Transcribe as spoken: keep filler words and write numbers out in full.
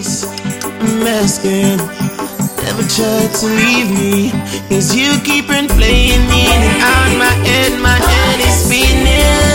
face. I'm asking, never try to leave me, cause you keep on playing in and out my head, my head is spinning.